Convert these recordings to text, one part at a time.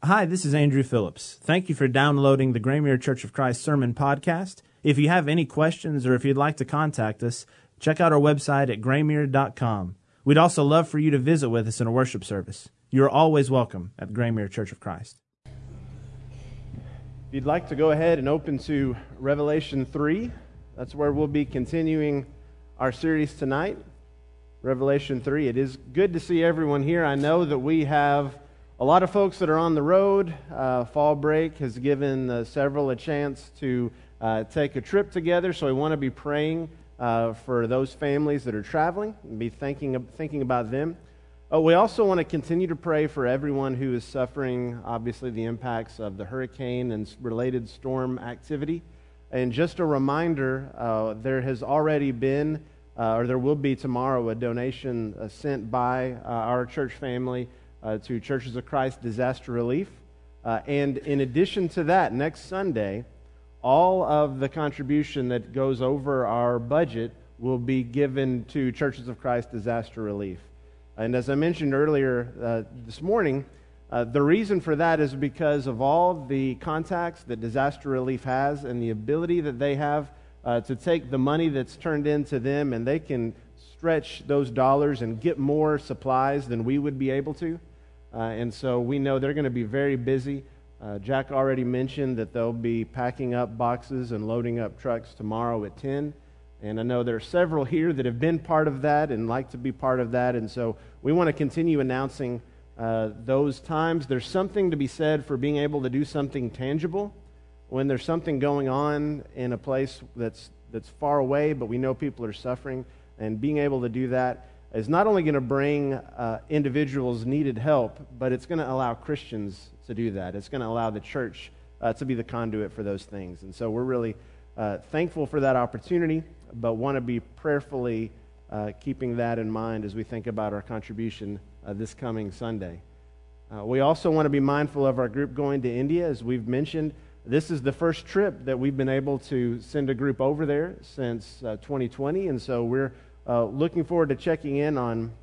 Hi, this is Andrew Phillips. Thank you for downloading the Graymere Church of Christ Sermon Podcast. If you have any questions or if you'd like to contact us, check out our website at graymere.com. We'd also love for you to visit with us in a worship service. You are always welcome at Graymere Church of Christ. If you'd like to go ahead and open to Revelation 3, that's where we'll be continuing our series tonight. Revelation 3. It is good to see everyone here. I know that we have a lot of folks that are on the road. Fall break has given several a chance to take a trip together, so we want to be praying for those families that are traveling and be thinking about them. We also want to continue to pray for everyone who is suffering, obviously, the impacts of the hurricane and related storm activity. And just a reminder, there has already been, or there will be tomorrow, a donation sent by our church family to Churches of Christ Disaster Relief. And in addition to that, next Sunday, all of the contribution that goes over our budget will be given to Churches of Christ Disaster Relief. And as I mentioned earlier this morning, the reason for that is because of all the contacts that Disaster Relief has and the ability that they have to take the money that's turned into them, and they can stretch those dollars and get more supplies than we would be able to. And so we know they're going to be very busy. Jack already mentioned that they'll be packing up boxes and loading up trucks tomorrow at 10. And I know there are several here that have been part of that and like to be part of that. And so we want to continue announcing those times. There's something to be said for being able to do something tangible when there's something going on in a place that's far away, but we know people are suffering. And being able to do that is not only going to bring individuals needed help, but it's going to allow Christians to do that. It's going to allow the church to be the conduit for those things. And so we're really thankful for that opportunity, but want to be prayerfully keeping that in mind as we think about our contribution this coming Sunday. We also want to be mindful of our group going to India. As we've mentioned, this is the first trip that we've been able to send a group over there since 2020, and so we're looking forward to checking in on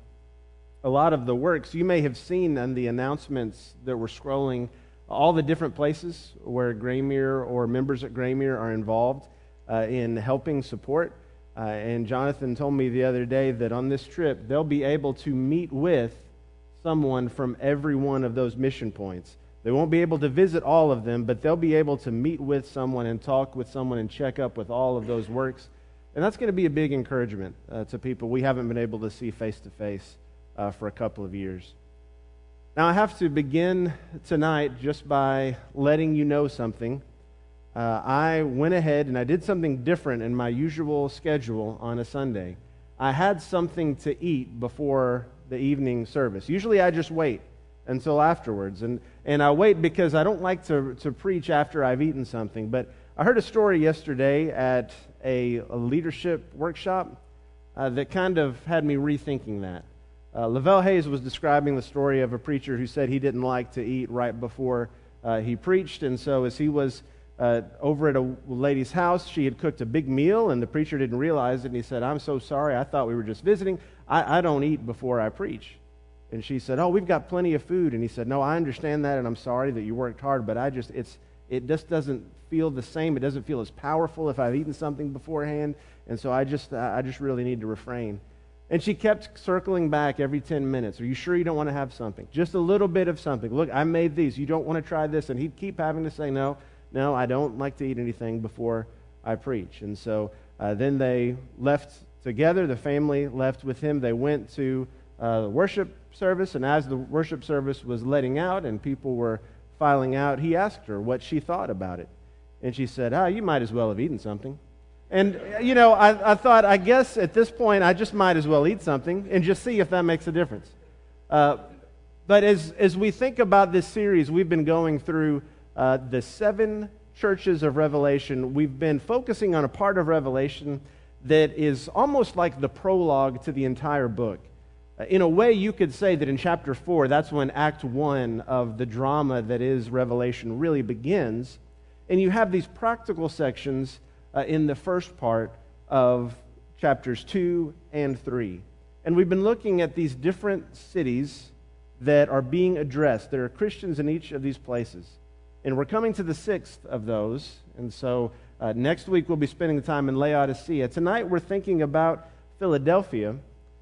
a lot of the works. You may have seen on the announcements that we're scrolling all the different places where Graymere or members at Graymere are involved in helping support. And Jonathan told me the other day that on this trip, they'll be able to meet with someone from every one of those mission points. They won't be able to visit all of them, but they'll be able to meet with someone and talk with someone and check up with all of those works. And that's going to be a big encouragement to people we haven't been able to see face-to-face for a couple of years. Now, I have to begin tonight just by letting you know something. I went ahead and I did something different in my usual schedule on a Sunday. I had something to eat before the evening service. Usually I just wait until afterwards. And I wait because I don't like to preach after I've eaten something. But I heard a story yesterday at a leadership workshop that kind of had me rethinking that. Lavelle Hayes was describing the story of a preacher who said he didn't like to eat right before he preached, and so as he was over at a lady's house, she had cooked a big meal, and the preacher didn't realize it, and he said, "I'm so sorry, I thought we were just visiting. I don't eat before I preach." And she said, "Oh, we've got plenty of food." And he said, "No, I understand that, and I'm sorry that you worked hard, but it just doesn't feel the same. It doesn't feel as powerful if I've eaten something beforehand, and so I just really need to refrain." And she kept circling back every 10 minutes. "Are you sure you don't want to have something? Just a little bit of something. Look, I made these. You don't want to try this?" And he'd keep having to say, no, I don't like to eat anything before I preach. And so then they left together. The family left with him. They went to the worship service, and as the worship service was letting out and people were filing out, he asked her what she thought about it. And she said, "You might as well have eaten something." And, I thought, I guess at this point, I just might as well eat something and just see if that makes a difference. But as we think about this series, we've been going through the 7 churches of Revelation. We've been focusing on a part of Revelation that is almost like the prologue to the entire book. In a way, you could say that in chapter 4, that's when Act 1 of the drama that is Revelation really begins. And you have these practical sections in the first part of chapters 2 and 3. And we've been looking at these different cities that are being addressed. There are Christians in each of these places. And we're coming to the sixth of those. And so next week we'll be spending the time in Laodicea. Tonight we're thinking about Philadelphia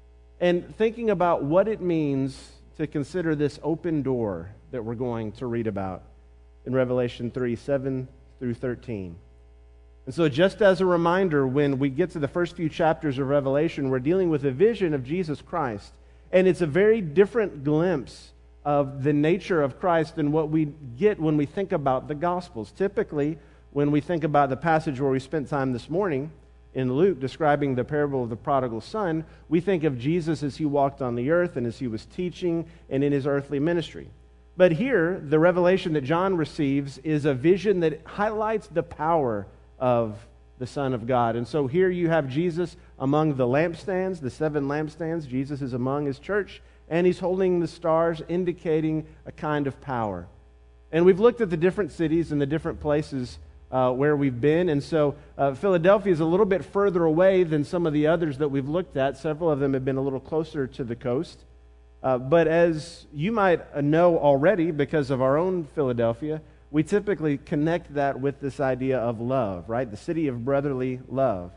and thinking about what it means to consider this open door that we're going to read about in Revelation 3, 7 through 13. And so just as a reminder, when we get to the first few chapters of Revelation, we're dealing with a vision of Jesus Christ. And it's a very different glimpse of the nature of Christ than what we get when we think about the Gospels. Typically, when we think about the passage where we spent time this morning in Luke describing the parable of the prodigal son, we think of Jesus as he walked on the earth and as he was teaching and in his earthly ministry. But here, the revelation that John receives is a vision that highlights the power of the Son of God. And so here you have Jesus among the lampstands, the 7 lampstands. Jesus is among his church, and he's holding the stars, indicating a kind of power. And we've looked at the different cities and the different places where we've been. And so Philadelphia is a little bit further away than some of the others that we've looked at. Several of them have been a little closer to the coast. But as you might know already, because of our own Philadelphia, we typically connect that with this idea of love, right? The city of brotherly love.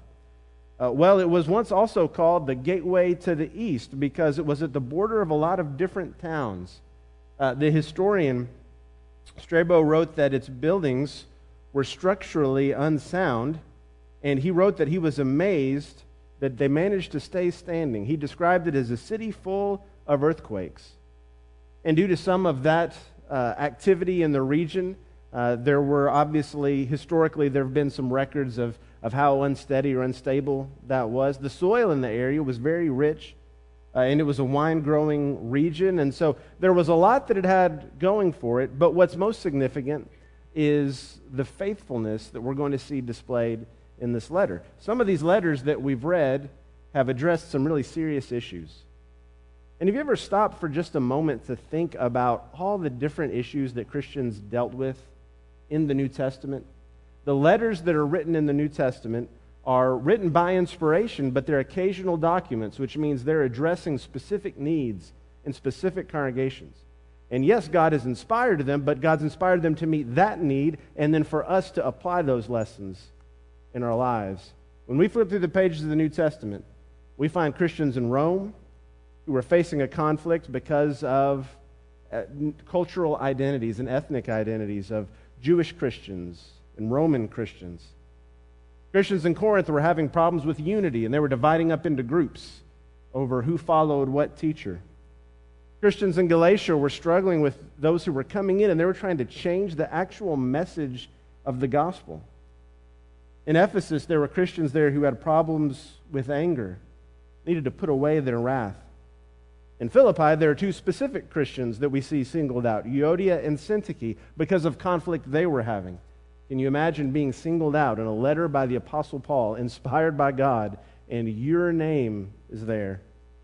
Well, it was once also called the gateway to the east because it was at the border of a lot of different towns. The historian Strabo wrote that its buildings were structurally unsound, and he wrote that he was amazed that they managed to stay standing. He described it as a city full of earthquakes. And due to some of that activity in the region, there were obviously, historically, there have been some records of how unsteady or unstable that was. The soil in the area was very rich, and it was a wine-growing region, and so there was a lot that it had going for it, but what's most significant is the faithfulness that we're going to see displayed in this letter. Some of these letters that we've read have addressed some really serious issues. And have you ever stopped for just a moment to think about all the different issues that Christians dealt with in the New Testament? The letters that are written in the New Testament are written by inspiration, but they're occasional documents, which means they're addressing specific needs in specific congregations. And yes, God has inspired them, but God's inspired them to meet that need and then for us to apply those lessons in our lives. When we flip through the pages of the New Testament, we find Christians in Rome who were facing a conflict because of cultural identities and ethnic identities of Jewish Christians and Roman Christians. Christians in Corinth were having problems with unity, and they were dividing up into groups over who followed what teacher. Christians in Galatia were struggling with those who were coming in, and they were trying to change the actual message of the gospel. In Ephesus, there were Christians there who had problems with anger, needed to put away their wrath. In Philippi, there are 2 specific Christians that we see singled out, Euodia and Syntyche, because of conflict they were having. Can you imagine being singled out in a letter by the Apostle Paul, inspired by God, and your name is there?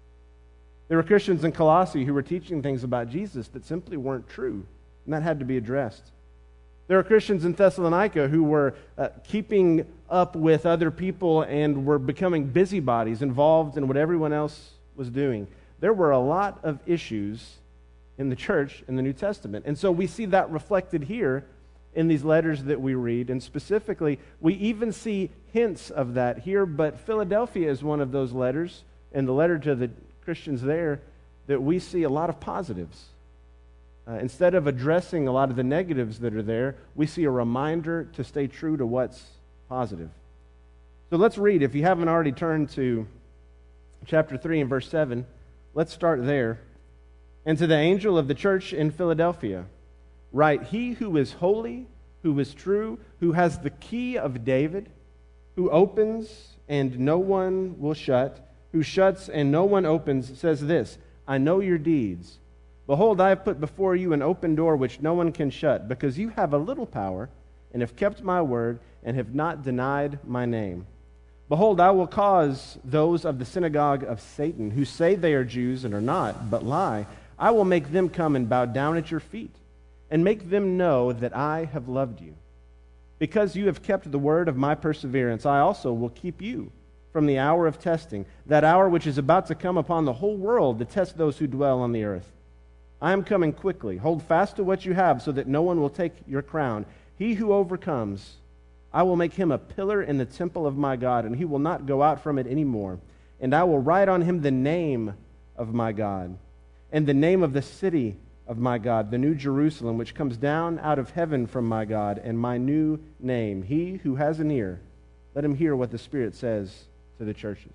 There were Christians in Colossae who were teaching things about Jesus that simply weren't true, and that had to be addressed. There are Christians in Thessalonica who were keeping up with other people and were becoming busybodies, involved in what everyone else was doing. There were a lot of issues in the church in the New Testament. And so we see that reflected here in these letters that we read. And specifically, we even see hints of that here. But Philadelphia is one of those letters, and the letter to the Christians there, that we see a lot of positives. Instead of addressing a lot of the negatives that are there, we see a reminder to stay true to what's positive. So let's read. If you haven't already turned to chapter 3 and verse 7, let's start there. And to the angel of the church in Philadelphia, write, He who is holy, who is true, who has the key of David, who opens and no one will shut, who shuts and no one opens, says this, I know your deeds. Behold, I have put before you an open door which no one can shut, because you have a little power, and have kept my word, and have not denied my name. Behold, I will cause those of the synagogue of Satan, who say they are Jews and are not, but lie, I will make them come and bow down at your feet, and make them know that I have loved you. Because you have kept the word of my perseverance, I also will keep you from the hour of testing, that hour which is about to come upon the whole world to test those who dwell on the earth. I am coming quickly. Hold fast to what you have so that no one will take your crown. He who overcomes, I will make him a pillar in the temple of my God, and he will not go out from it any more. And I will write on him the name of my God, and the name of the city of my God, the new Jerusalem, which comes down out of heaven from my God, and my new name. He who has an ear, let him hear what the Spirit says to the churches.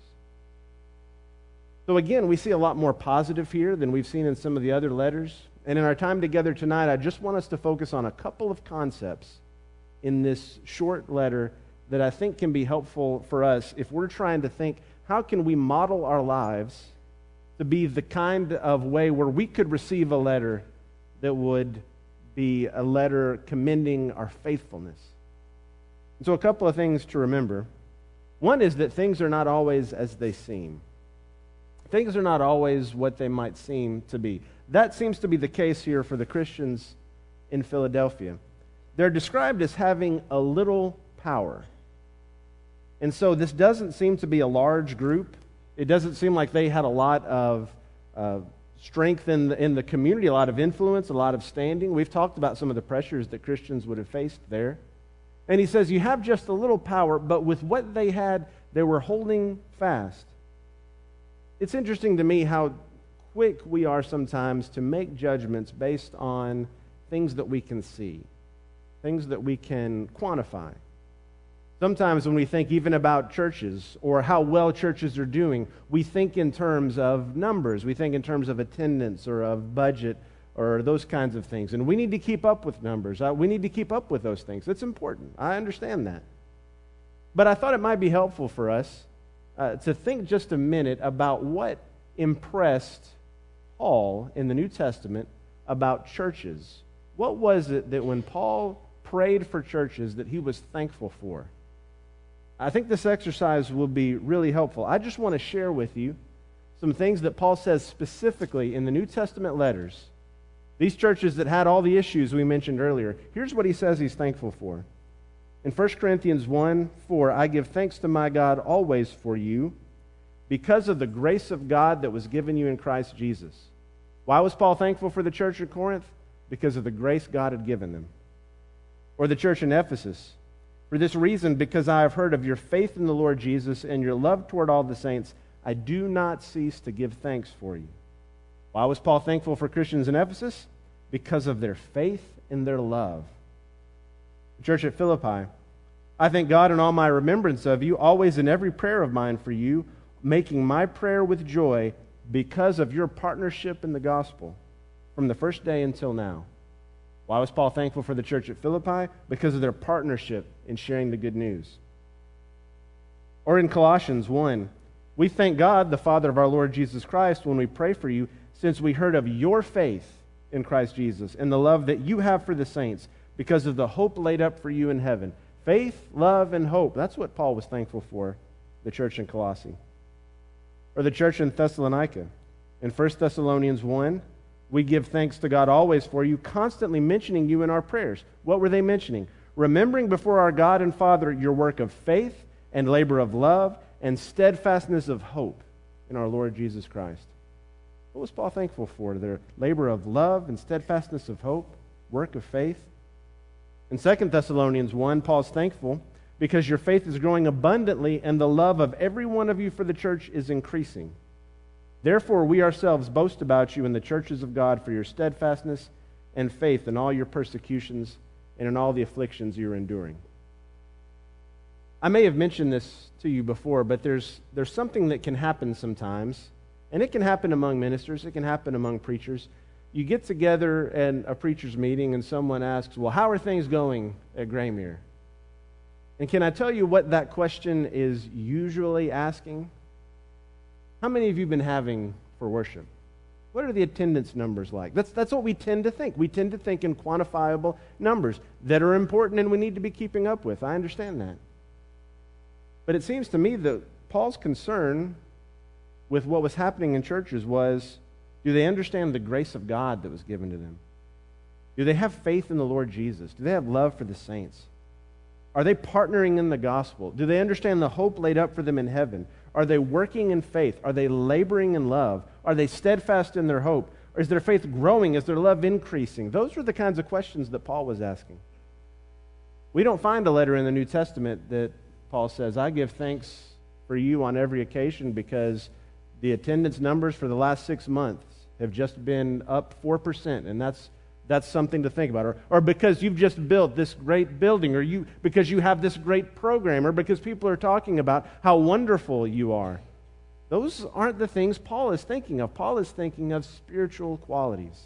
So again, we see a lot more positive here than we've seen in some of the other letters. And in our time together tonight, I just want us to focus on a couple of concepts in this short letter that I think can be helpful for us if we're trying to think, how can we model our lives to be the kind of way where we could receive a letter that would be a letter commending our faithfulness? And so a couple of things to remember. One is that things are not always as they seem. Things are not always what they might seem to be. That seems to be the case here for the Christians in Philadelphia. They're described as having a little power. And so this doesn't seem to be a large group. It doesn't seem like they had a lot of strength in the community, a lot of influence, a lot of standing. We've talked about some of the pressures that Christians would have faced there. And he says, you have just a little power, but with what they had, they were holding fast. It's interesting to me how quick we are sometimes to make judgments based on things that we can see, things that we can quantify. Sometimes when we think even about churches or how well churches are doing, we think in terms of numbers. We think in terms of attendance or of budget or those kinds of things. And we need to keep up with numbers. We need to keep up with those things. It's important. I understand that. But I thought it might be helpful for us to think just a minute about what impressed Paul in the New Testament about churches. What was it that when Paul prayed for churches that he was thankful for? I think this exercise will be really helpful. I just want to share with you some things that Paul says specifically in the New Testament letters. These churches that had all the issues we mentioned earlier, here's what he says he's thankful for. In 1 Corinthians 1:4, I give thanks to my God always for you because of the grace of God that was given you in Christ Jesus. Why was Paul thankful for the church at Corinth? Because of the grace God had given them. Or the church in Ephesus. For this reason, because I have heard of your faith in the Lord Jesus and your love toward all the saints, I do not cease to give thanks for you. Why was Paul thankful for Christians in Ephesus? Because of their faith and their love. The church at Philippi, I thank God in all my remembrance of you, always in every prayer of mine for you, making my prayer with joy because of your partnership in the gospel from the first day until now. Why was Paul thankful for the church at Philippi? Because of their partnership in sharing the good news. Or in Colossians 1, we thank God, the Father of our Lord Jesus Christ, when we pray for you, since we heard of your faith in Christ Jesus and the love that you have for the saints, because of the hope laid up for you in heaven. Faith, love, and hope. That's what Paul was thankful for, the church in Colossae. Or the church in Thessalonica. In 1 Thessalonians 1, we give thanks to God always for you, constantly mentioning you in our prayers. What were they mentioning? Remembering before our God and Father your work of faith and labor of love and steadfastness of hope in our Lord Jesus Christ. What was Paul thankful for? Their labor of love and steadfastness of hope, work of faith. In 2 Thessalonians 1, Paul's thankful because your faith is growing abundantly and the love of every one of you for the church is increasing. Therefore, we ourselves boast about you in the churches of God for your steadfastness and faith in all your persecutions and in all the afflictions you are enduring. I may have mentioned this to you before, but there's something that can happen sometimes, and it can happen among ministers, it can happen among preachers. You get together in a preacher's meeting and someone asks, well, how are things going at Graymere? And can I tell you what that question is usually asking? How many of you have been having for worship? What are the attendance numbers like? That's what we tend to think. We tend to think in quantifiable numbers that are important and we need to be keeping up with. I understand that. But it seems to me that Paul's concern with what was happening in churches was, do they understand the grace of God that was given to them? Do they have faith in the Lord Jesus? Do they have love for the saints? Are they partnering in the gospel? Do they understand the hope laid up for them in heaven? Are they working in faith? Are they laboring in love? Are they steadfast in their hope? Or is their faith growing? Is their love increasing? Those were the kinds of questions that Paul was asking. We don't find a letter in the New Testament that Paul says, I give thanks for you on every occasion because the attendance numbers for the last 6 months have just been up 4%, and that's something to think about. Or because you've just built this great building, or because you have this great program, or because people are talking about how wonderful you are. Those aren't the things Paul is thinking of. Paul is thinking of spiritual qualities.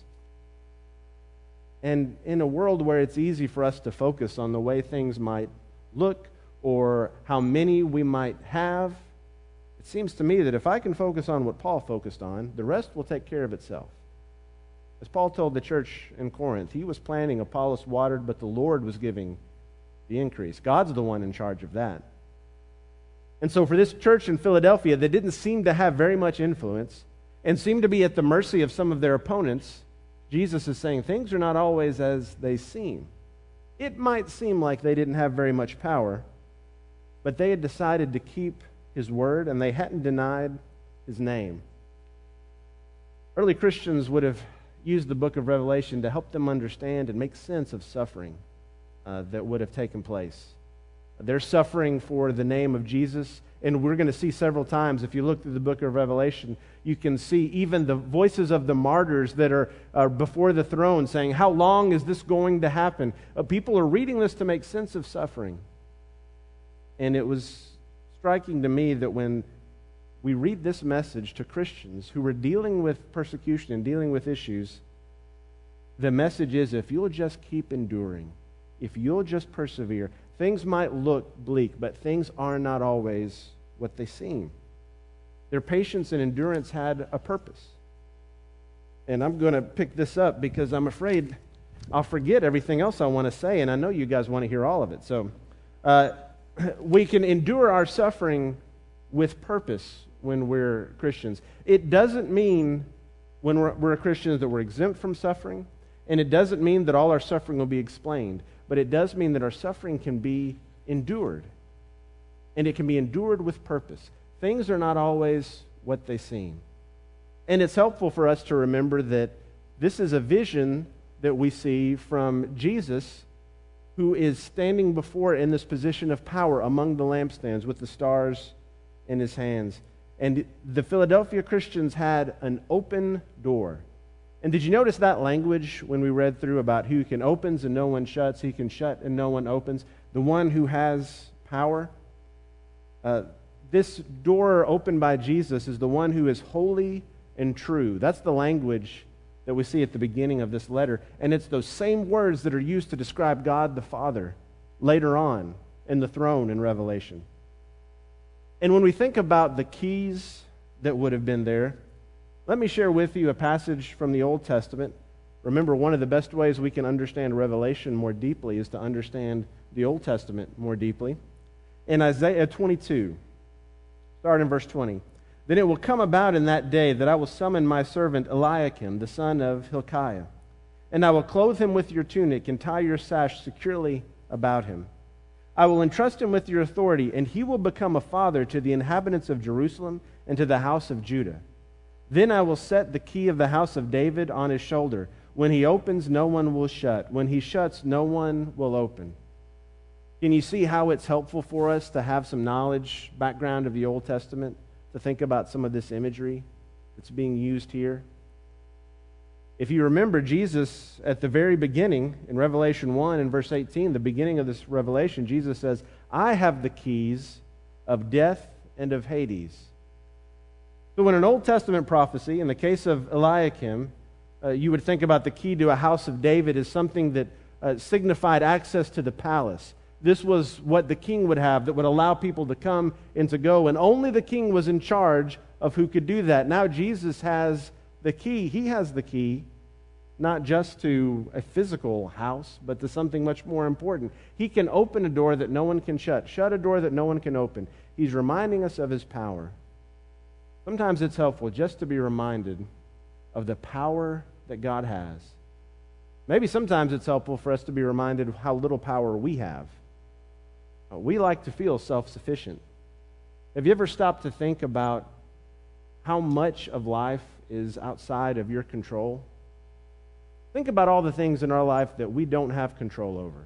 And in a world where it's easy for us to focus on the way things might look or how many we might have, it seems to me that if I can focus on what Paul focused on, the rest will take care of itself. As Paul told the church in Corinth, he was planting, Apollos watered, but the Lord was giving the increase. God's the one in charge of that. And so for this church in Philadelphia that didn't seem to have very much influence and seemed to be at the mercy of some of their opponents, Jesus is saying things are not always as they seem. It might seem like they didn't have very much power, but they had decided to keep his word and they hadn't denied his name. Early Christians would have used the book of Revelation to help them understand and make sense of suffering that would have taken place. They're suffering for the name of Jesus, and we're going to see several times, if you look through the book of Revelation, you can see even the voices of the martyrs that are before the throne saying, how long is this going to happen? People are reading this to make sense of suffering. And it was striking to me that when we read this message to Christians who were dealing with persecution and dealing with issues, the message is, if you'll just keep enduring, if you'll just persevere, things might look bleak, but things are not always what they seem. Their patience and endurance had a purpose. And I'm going to pick this up because I'm afraid I'll forget everything else I want to say, and I know you guys want to hear all of it. So we can endure our suffering with purpose when we're Christians. It doesn't mean when we're Christians that we're exempt from suffering, and it doesn't mean that all our suffering will be explained. But it does mean that our suffering can be endured. And it can be endured with purpose. Things are not always what they seem. And it's helpful for us to remember that this is a vision that we see from Jesus, who is standing before in this position of power among the lampstands with the stars in his hands. And the Philadelphia Christians had an open door. And did you notice that language when we read through about who can opens and no one shuts, he can shut and no one opens, the one who has power? This door opened by Jesus is the one who is holy and true. That's the language that we see at the beginning of this letter. And it's those same words that are used to describe God the Father later on in the throne in Revelation. And when we think about the keys that would have been there, let me share with you a passage from the Old Testament. Remember, one of the best ways we can understand Revelation more deeply is to understand the Old Testament more deeply. In Isaiah 22, start in verse 20. Then it will come about in that day that I will summon my servant Eliakim, the son of Hilkiah, and I will clothe him with your tunic and tie your sash securely about him. I will entrust him with your authority, and he will become a father to the inhabitants of Jerusalem and to the house of Judah. Then I will set the key of the house of David on his shoulder. When he opens, no one will shut. When he shuts, no one will open. Can you see how it's helpful for us to have some knowledge, background of the Old Testament, to think about some of this imagery that's being used here? If you remember, Jesus, at the very beginning, in Revelation 1 and verse 18, the beginning of this revelation, Jesus says, I have the keys of death and of Hades. So when an Old Testament prophecy, in the case of Eliakim, you would think about the key to a house of David as something that signified access to the palace. This was what the king would have that would allow people to come and to go, and only the king was in charge of who could do that. Now Jesus has the key. He has the key, not just to a physical house, but to something much more important. He can open a door that no one can shut a door that no one can open. He's reminding us of his power. Sometimes it's helpful just to be reminded of the power that God has. Maybe sometimes it's helpful for us to be reminded of how little power we have. We like to feel self-sufficient. Have you ever stopped to think about how much of life is outside of your control? Think about all the things in our life that we don't have control over.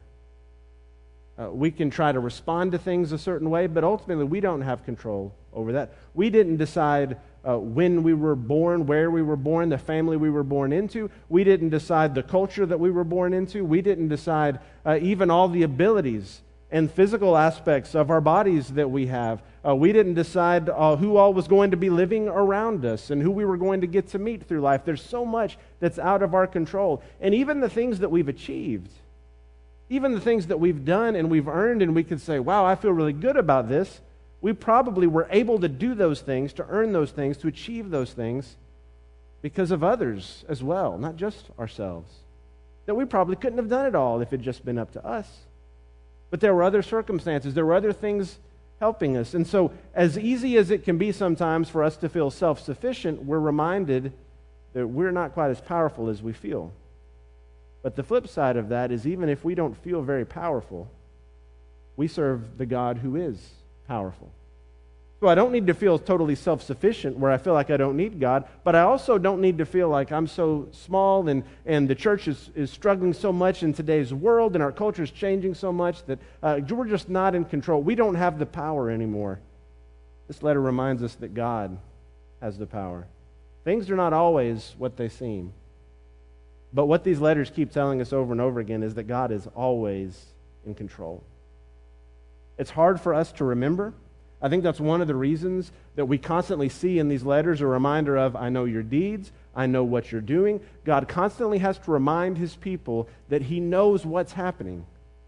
We can try to respond to things a certain way, but ultimately we don't have control over that. We didn't decide when we were born, where we were born, the family we were born into. We didn't decide the culture that we were born into. We didn't decide even all the abilities and physical aspects of our bodies that we have. We didn't decide who all was going to be living around us and who we were going to get to meet through life. There's so much that's out of our control. And even the things that we've achieved, even the things that we've done and we've earned, and we could say, wow, I feel really good about this. We probably were able to do those things, to earn those things, to achieve those things because of others as well, not just ourselves. That we probably couldn't have done it all if it had just been up to us. But there were other circumstances, there were other things helping us. And so, as easy as it can be sometimes for us to feel self-sufficient, we're reminded that we're not quite as powerful as we feel. But the flip side of that is, even if we don't feel very powerful, we serve the God who is powerful. So I don't need to feel totally self-sufficient where I feel like I don't need God, but I also don't need to feel like I'm so small and the church is struggling so much in today's world and our culture is changing so much that we're just not in control. We don't have the power anymore. This letter reminds us that God has the power. Things are not always what they seem. But what these letters keep telling us over and over again is that God is always in control. It's hard for us to remember. I think that's one of the reasons that we constantly see in these letters a reminder of, I know your deeds, I know what you're doing. God constantly has to remind his people that he knows what's happening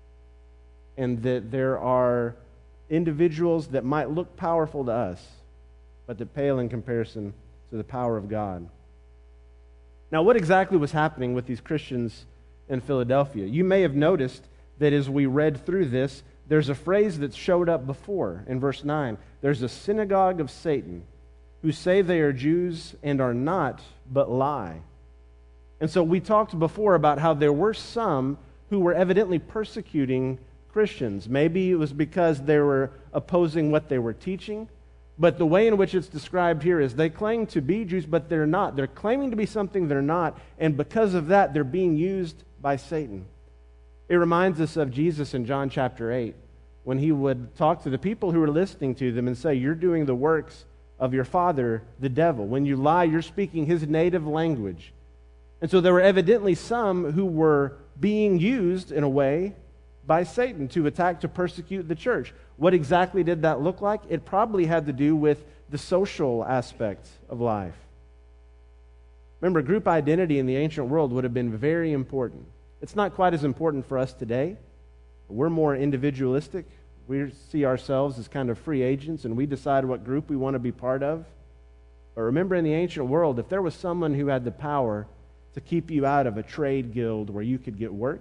and that there are individuals that might look powerful to us, but that pale in comparison to the power of God. Now, what exactly was happening with these Christians in Philadelphia? You may have noticed that as we read through this, there's a phrase that showed up before in verse 9. There's a synagogue of Satan who say they are Jews and are not, but lie. And so we talked before about how there were some who were evidently persecuting Christians. Maybe it was because they were opposing what they were teaching. But the way in which it's described here is they claim to be Jews, but they're not. They're claiming to be something they're not, and because of that, they're being used by Satan. It reminds us of Jesus in John chapter 8, when he would talk to the people who were listening to them and say, you're doing the works of your father, the devil. When you lie, you're speaking his native language. And so there were evidently some who were being used in a way by Satan to attack, to persecute the church. What exactly did that look like? It probably had to do with the social aspect of life. Remember, group identity in the ancient world would have been very important. It's not quite as important for us today. We're more individualistic. We see ourselves as kind of free agents, and we decide what group we want to be part of. But remember, in the ancient world, if there was someone who had the power to keep you out of a trade guild where you could get work,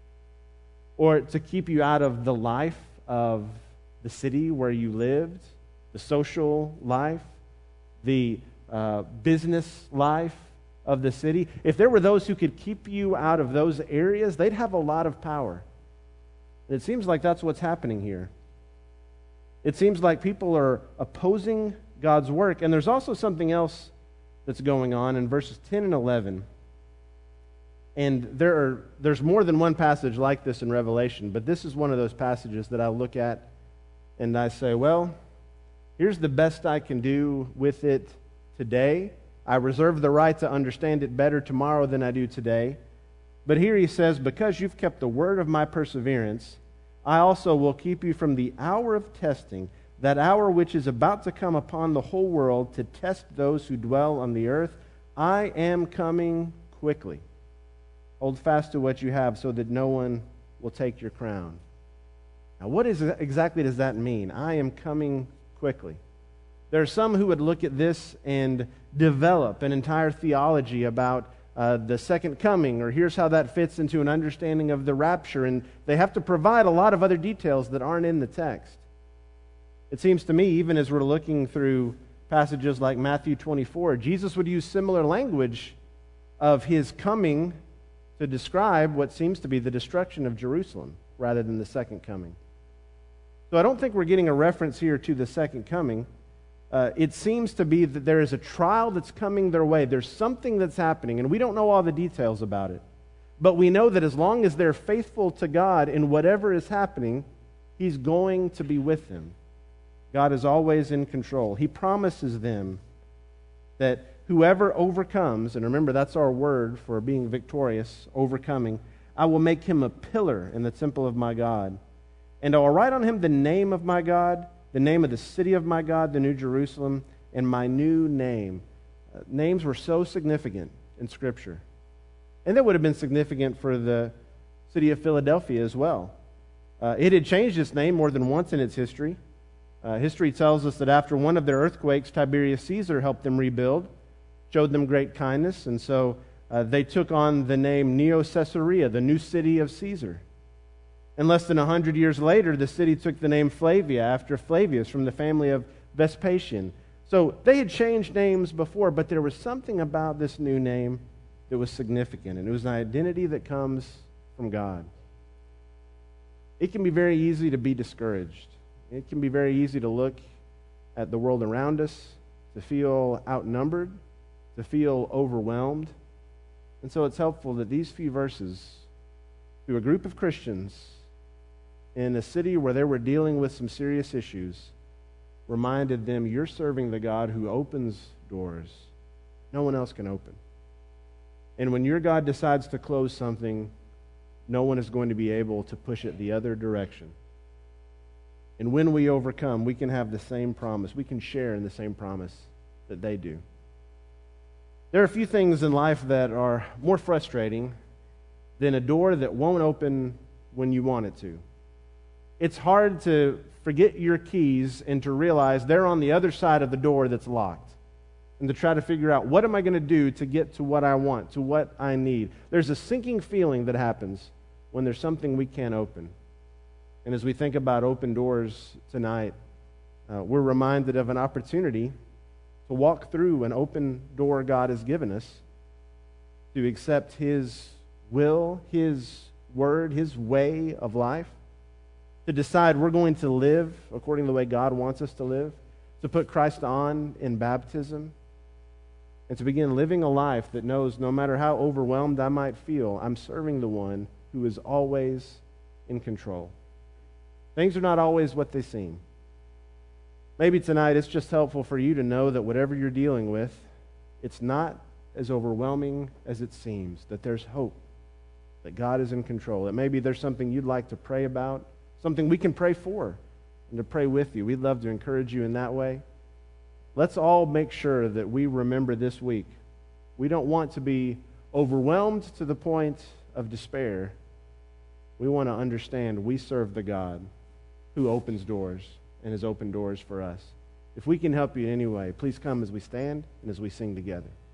or to keep you out of the life of the city where you lived, the social life, the business life of the city, if there were those who could keep you out of those areas, they'd have a lot of power. And it seems like that's what's happening here. It seems like people are opposing God's work. And there's also something else that's going on in verses 10 and 11. And there's more than one passage like this in Revelation, but this is one of those passages that I look at and I say, well, here's the best I can do with it today. I reserve the right to understand it better tomorrow than I do today. But here he says, because you've kept the word of my perseverance, I also will keep you from the hour of testing, that hour which is about to come upon the whole world to test those who dwell on the earth. I am coming quickly. Hold fast to what you have so that no one will take your crown. Now, what exactly does that mean? I am coming quickly. There are some who would look at this and develop an entire theology about the second coming, or here's how that fits into an understanding of the rapture, and they have to provide a lot of other details that aren't in the text. It seems to me, even as we're looking through passages like Matthew 24, Jesus would use similar language of his coming to describe what seems to be the destruction of Jerusalem rather than the second coming. So I don't think we're getting a reference here to the second coming. it seems to be that there is a trial that's coming their way. There's something that's happening, and we don't know all the details about it. But we know that as long as they're faithful to God in whatever is happening, He's going to be with them. God is always in control. He promises them that whoever overcomes, and remember that's our word for being victorious, overcoming, I will make him a pillar in the temple of my God. And I will write on him the name of my God, the name of the city of my God, the New Jerusalem, and my new name. Names were so significant in Scripture. And that would have been significant for the city of Philadelphia as well. It had changed its name more than once in its history. History tells us that after one of their earthquakes, Tiberius Caesar helped them rebuild, showed them great kindness, and so they took on the name Neo-Caesarea, the new city of Caesar. And less than 100 years later, the city took the name Flavia after Flavius from the family of Vespasian. So they had changed names before, but there was something about this new name that was significant, and it was an identity that comes from God. It can be very easy to be discouraged. It can be very easy to look at the world around us, to feel outnumbered, to feel overwhelmed. And so it's helpful that these few verses, to a group of Christians in a city where they were dealing with some serious issues, reminded them, you're serving the God who opens doors no one else can open. And when your God decides to close something, no one is going to be able to push it the other direction. And when we overcome, we can have the same promise. We can share in the same promise that they do. There are a few things in life that are more frustrating than a door that won't open when you want it to. It's hard to forget your keys and to realize they're on the other side of the door that's locked, and to try to figure out, what am I going to do to get to what I want, to what I need? There's a sinking feeling that happens when there's something we can't open. And as we think about open doors tonight, we're reminded of an opportunity to walk through an open door God has given us, to accept His will, His word, His way of life, to decide we're going to live according to the way God wants us to live, to put Christ on in baptism, and to begin living a life that knows no matter how overwhelmed I might feel, I'm serving the one who is always in control. Things are not always what they seem. Maybe tonight it's just helpful for you to know that whatever you're dealing with, it's not as overwhelming as it seems, that there's hope, that God is in control, that maybe there's something you'd like to pray about, something we can pray for and to pray with you. We'd love to encourage you in that way. Let's all make sure that we remember this week. We don't want to be overwhelmed to the point of despair. We want to understand we serve the God who opens doors and has opened doors for us. If we can help you in any way, please come as we stand and as we sing together.